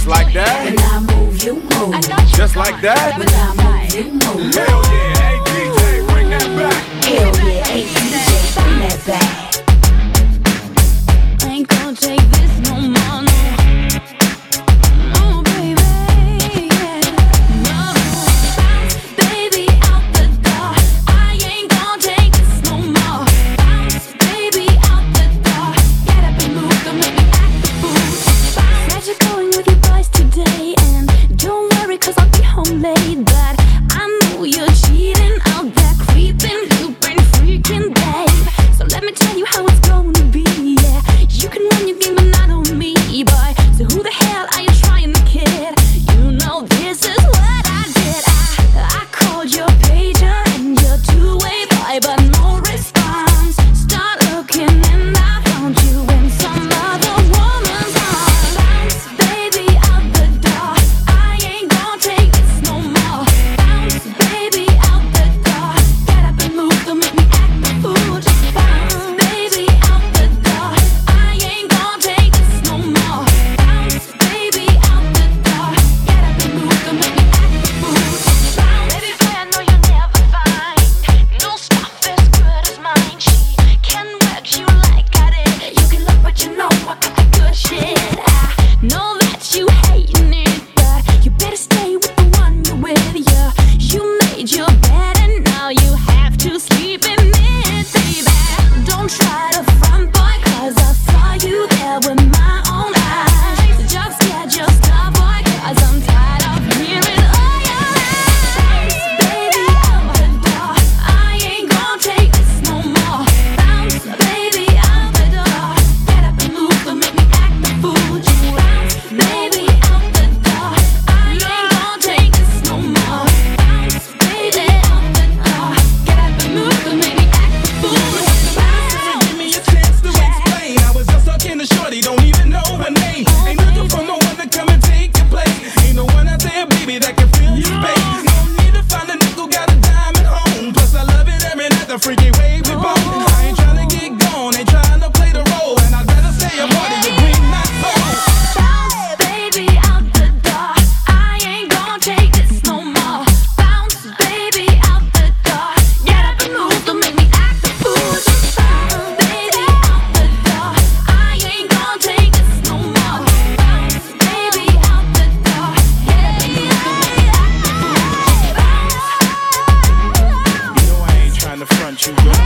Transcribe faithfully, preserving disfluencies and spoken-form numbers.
like that. When I move, you move. Just like that. When I move, you move. Hell yeah, hey D J, bring that back. Hell yeah, hey D J, bring that back. I ain't gonna take this no more, no. Oh baby, yeah. No. Bounce, baby, out the door. I ain't gonna take this no more. Bounce, baby, out the door. Get up and move, don't make me act the fool. Bounce. Said you're going with your boys today, and don't worry 'cause I'll be home late. But I know you're cheating out there, creeping, looping, freaking, babe. So let me tell you how it's gonna be. Yeah, you can run your game, but not on me, boy. So who the hell are you trying to kid? You know this is what I did. I, I called your pager and your two-way boy, but no response. Start looking and I found you in some other woman's arms. Bounce, baby, out the door. I ain't gonna take this no more. Bounce, baby, out the door. Get up and move, don't make me act the fool. Just bounce, baby, out the door. I ain't gonna take this no more. Bounce, baby, out the door. Get up and move, don't make me act the fool. Just bounce, baby boy, I know you'll never find no stuff as good as mine. She can work you like I did. You can look, but you know I got the good shit. I know that you hating it, but you better stay with the one you're with. Yeah, you made your bed and now you have to sleep in it, baby. Don't try to front, boy, 'cause I saw you there with my own eyes. Just get your stuff, boy, 'cause I'm tired of hearing all your lies. Baby, out the door. I ain't gonna take this no more. Bounce, baby, out the door. Get up and move, don't make me act the fool. Just bounce, baby, out the door. I ain't gonna take this no more. Bounce, baby, out the door. Get up and move, don't make me act the fool. Just bounce. Give me a chance to explain. I was just talking to shorty, don't even know her name. Ain't looking for no one to come and take your place. Ain't no one out there, baby, that can fill your space. No need to find a nickel, got a diamond home. Plus I love it every night, the freaky way we bone. I ain't tryna get gone, ain't tryna play the role, and I'd rather stay a part of your green night soul. Bounce, baby, out the door. I ain't gonna take this no more. Bounce, baby, out the door. Get up and move, don't make me act the fool. Just bounce, baby, out the door. I ain't gonna take this no more. Bounce, baby, out the door. Get up and move, don't make me act the fool. Just bounce. You know I ain't tryna front you, girl.